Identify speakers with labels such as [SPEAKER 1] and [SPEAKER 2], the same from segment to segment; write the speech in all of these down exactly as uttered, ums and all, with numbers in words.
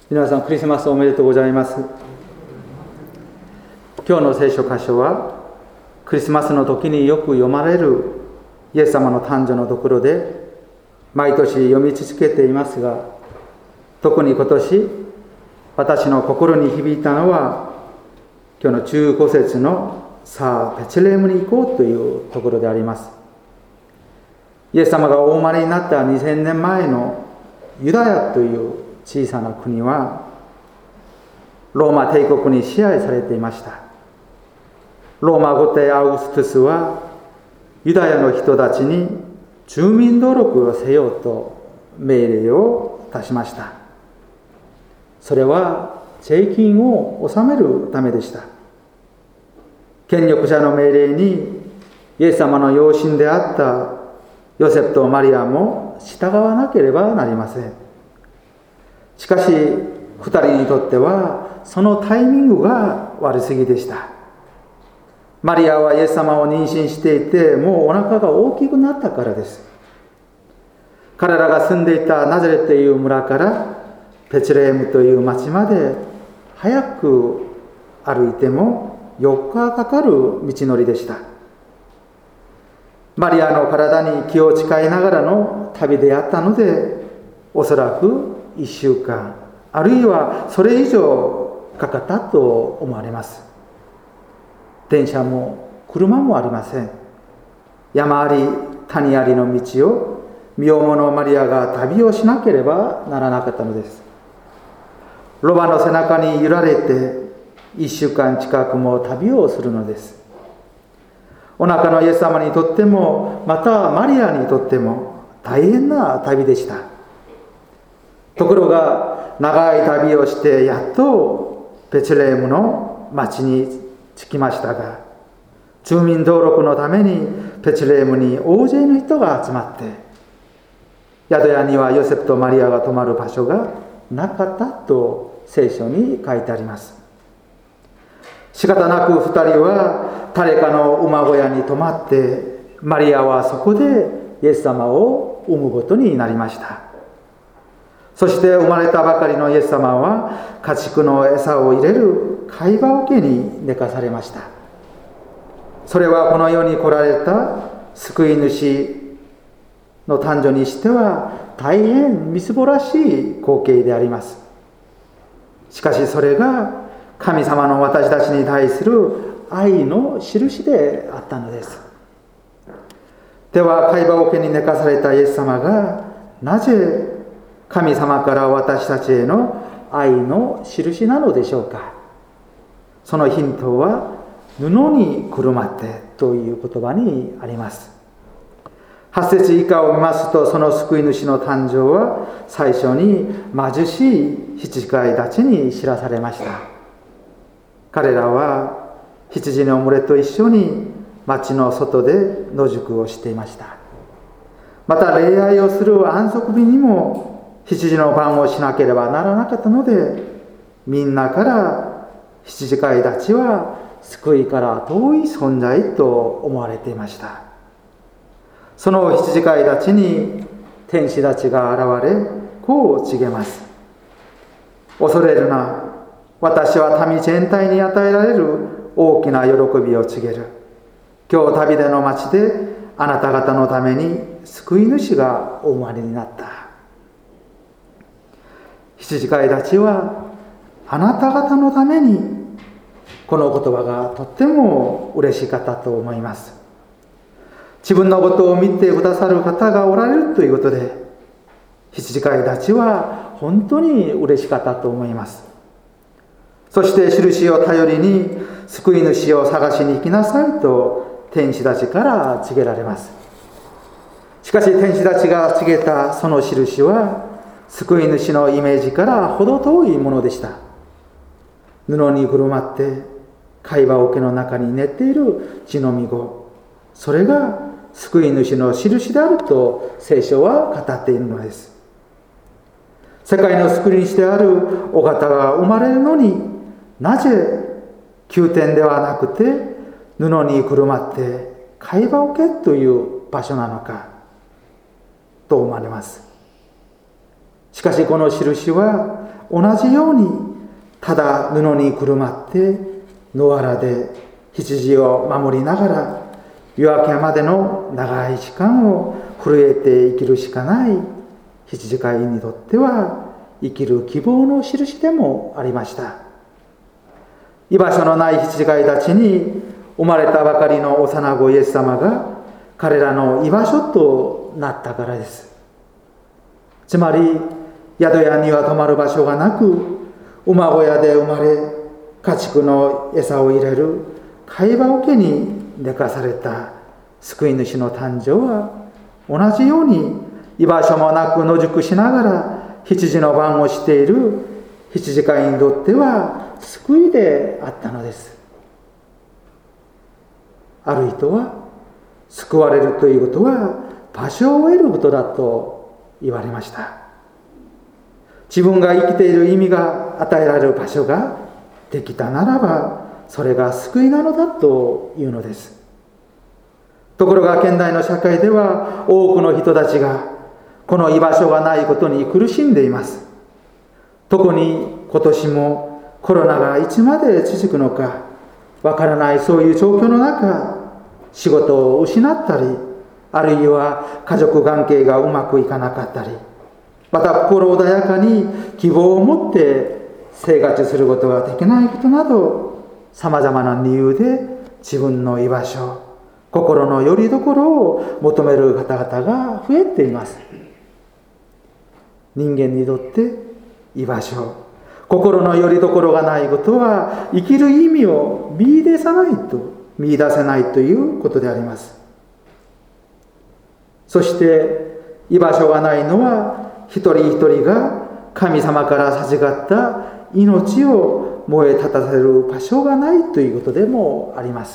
[SPEAKER 1] 皆さんクリスマスおめでとうございます。今日の聖書箇所はクリスマスの時によく読まれるイエス様の誕生のところで毎年読み続けていますが、特に今年私の心に響いたのは今日のじゅうご節のさあベツレヘムに行こうというところであります。イエス様がお生まれになったにせんねんまえのユダヤという小さな国はローマ帝国に支配されていました。ローマ皇帝アウグストゥスはユダヤの人たちに住民登録をせよと命令を出しました。それは税金を納めるためでした。権力者の命令にイエス様の養親であったヨセフとマリアも従わなければなりません。しかし二人にとってはそのタイミングが悪すぎでした。マリアはイエス様を妊娠していて、もうお腹が大きくなったからです。彼らが住んでいたナザレという村からベツレヘムという町まで早く歩いてもよっかかかる道のりでした。マリアの体に気を使いながらの旅であったので、おそらくいっしゅうかんあるいはそれ以上かかったと思われます。電車も車もありません。山あり谷ありの道を身重のマリアが旅をしなければならなかったのです。ロバの背中に揺られていっしゅうかん近くも旅をするのです。お腹のイエス様にとっても、またマリアにとっても大変な旅でした。ところが長い旅をしてやっとベツレヘムの町に着きましたが、住民登録のためにベツレヘムに大勢の人が集まって、宿屋にはヨセフとマリアが泊まる場所がなかったと聖書に書いてあります。仕方なく二人は誰かの馬小屋に泊まって、マリアはそこでイエス様を産むことになりました。そして生まれたばかりのイエス様は家畜の餌を入れる貝羽桶に寝かされました。それはこの世に来られた救い主の誕生にしては大変みすぼらしい光景であります。しかしそれが神様の私たちに対する愛の印であったのです。では貝羽桶に寝かされたイエス様がなぜ神様から私たちへの愛の印なのでしょうか。そのヒントは布にくるまってという言葉にあります。はち節以下を見ますと、その救い主の誕生は最初に貧しい羊飼いたちに知らされました。彼らは羊の群れと一緒に町の外で野宿をしていました。また礼拝をする安息日にも羊の番をしなければならなかったので、みんなから羊飼いたちは救いから遠い存在と思われていました。その羊飼いたちに天使たちが現れ、こう告げます。恐れるな、私は民全体に与えられる大きな喜びを告げる。今日旅での町であなた方のために救い主がお生まれになった。羊飼いたちはあなた方のために、この言葉がとっても嬉しかったと思います。自分のことを見てくださる方がおられるということで、羊飼いたちは本当に嬉しかったと思います。そして印を頼りに救い主を探しに行きなさいと天使たちから告げられます。しかし天使たちが告げたその印は救い主のイメージから程遠いものでした。布にくるまって貝羽桶の中に寝ている血のみ子、それが救い主の印であると聖書は語っているのです。世界の救い主であるお方が生まれるのに、なぜ宮殿ではなくて布にくるまって貝羽桶という場所なのかと思われます。 しかしこの印は同じようにただ布にくるまって野原で羊を守りながら夜明けまでの長い時間を震えて生きるしかない羊飼いにとっては生きる希望の印でもありました。居場所のない羊飼いたちに生まれたばかりの幼子イエス様が彼らの居場所となったからです。つまり宿屋には泊まる場所がなく、馬小屋で生まれ家畜の餌を入れる飼葉桶に寝かされた救い主の誕生は、同じように居場所もなく野宿しながら羊の番をしている羊飼いにとっては救いであったのです。ある人は救われるということは場所を得ることだと言われました。自分が生きている意味が与えられる場所ができたならば、それが救いなのだというのです。ところが現代の社会では多くの人たちがこの居場所がないことに苦しんでいます。特に今年もコロナがいつまで続くのかわからない、そういう状況の中、仕事を失ったり、あるいは家族関係がうまくいかなかったり、また心穏やかに希望を持って生活することができないことなど、さまざまな理由で自分の居場所、心の拠り所を求める方々が増えています。人間にとって居場所、心の拠り所がないことは生きる意味を見出さないと見出せないということであります。そして居場所がないのは、一人一人が神様から授かった命を燃え立たせる場所がないということでもあります。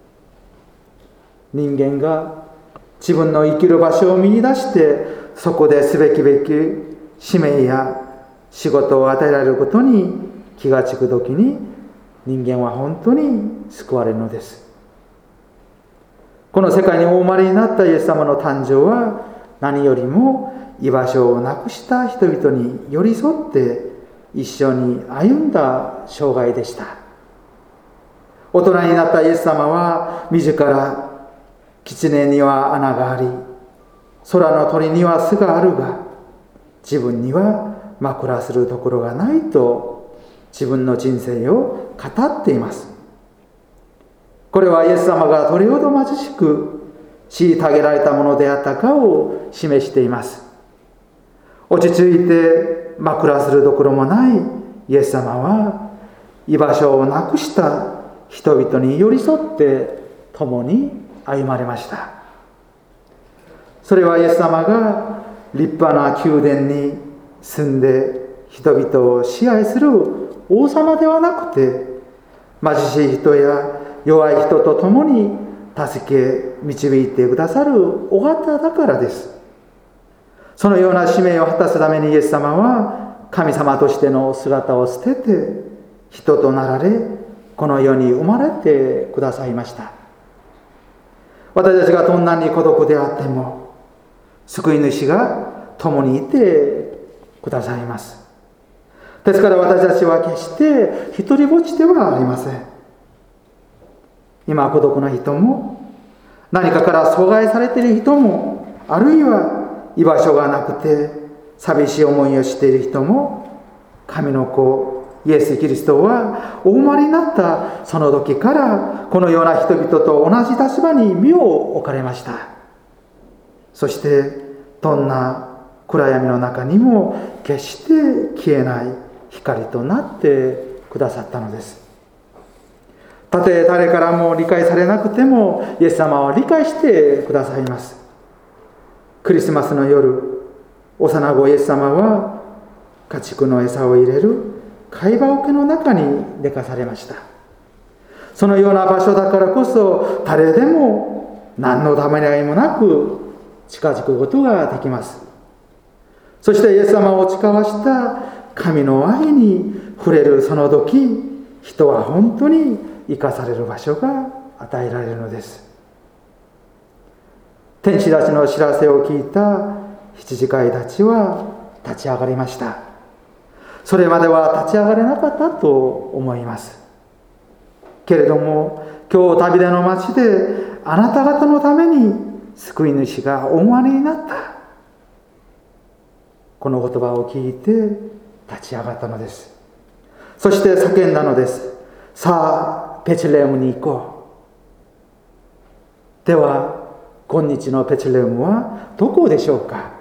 [SPEAKER 1] 人間が自分の生きる場所を見出して、そこですべきべき使命や仕事を与えられることに気がつくときに、人間は本当に救われるのです。この世界にお生まれになったイエス様の誕生は、何よりも居場所をなくした人々に寄り添って一緒に歩んだ生涯でした。大人になったイエス様は自ら、狐には穴があり、空の鳥には巣があるが、自分には枕するところがないと自分の人生を語っています。これはイエス様がどれほど貧しく虐げられたものであったかを示しています。落ち着いて枕するところもないイエス様は、居場所をなくした人々に寄り添って共に歩まれました。それはイエス様が立派な宮殿に住んで人々を支配する王様ではなくて、貧しい人や弱い人と共に助け導いてくださるお方だからです。そのような使命を果たすためにイエス様は神様としての姿を捨てて人となられ、この世に生まれてくださいました。私たちがどんなに孤独であっても、救い主が共にいてくださいます。ですから私たちは決して一人ぼっちではありません。今孤独な人も、何かから阻害されている人も、あるいは居場所がなくて寂しい思いをしている人も、神の子イエス・キリストはお生まれになったその時からこのような人々と同じ立場に身を置かれました。そしてどんな暗闇の中にも決して消えない光となってくださったのです。たとえ誰からも理解されなくても、イエス様は理解してくださいます。クリスマスの夜、幼子イエス様は家畜の餌を入れる飼葉桶の中に寝かされました。そのような場所だからこそ、誰でも何のためらいもなく近づくことができます。そしてイエス様を誓わした神の愛に触れるその時、人は本当に生かされる場所が与えられるのです。天使たちの知らせを聞いた羊飼いたちは立ち上がりました。それまでは立ち上がれなかったと思います。けれども今日旅での町であなた方のために救い主がお生まれになった、この言葉を聞いて立ち上がったのです。そして叫んだのです。さあベツレヘムに行こう。では今日のベツレヘムはどこでしょうか。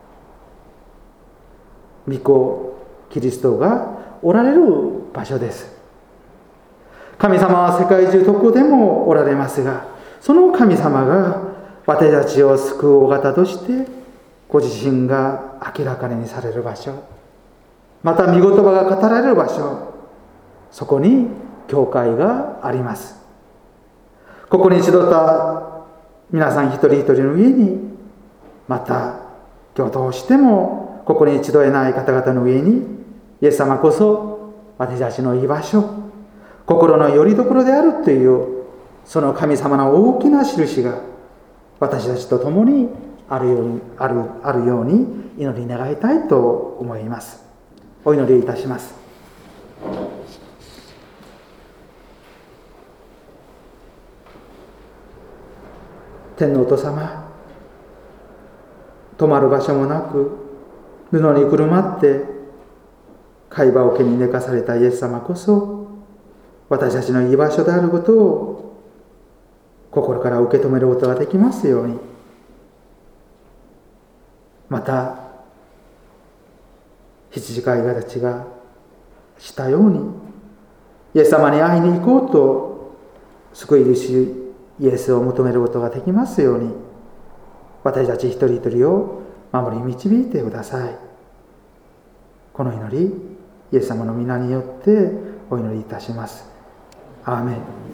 [SPEAKER 1] 御子キリストがおられる場所です。神様は世界中どこでもおられますが、その神様が私たちを救うお方としてご自身が明らかにされる場所、また御言葉が語られる場所、そこに教会があります。ここに集った皆さん一人一人の上に、また今日どうしてもここに集えない方々の上に、イエス様こそ私たちの居場所、心の拠り所であるというその神様の大きな印が私たちと共にあるように、ある、あるように祈り願いたいと思います。お祈りいたします。天のお父様、泊まる場所もなく布にくるまって貝羽桶に寝かされたイエス様こそ私たちの居場所であることを心から受け止めることができますように、また羊飼いたちがしたようにイエス様に会いに行こうと救い主イエスを求めることができますように、私たち一人一人を守り導いてください。この祈り、イエス様の皆によってお祈りいたします。アーメン。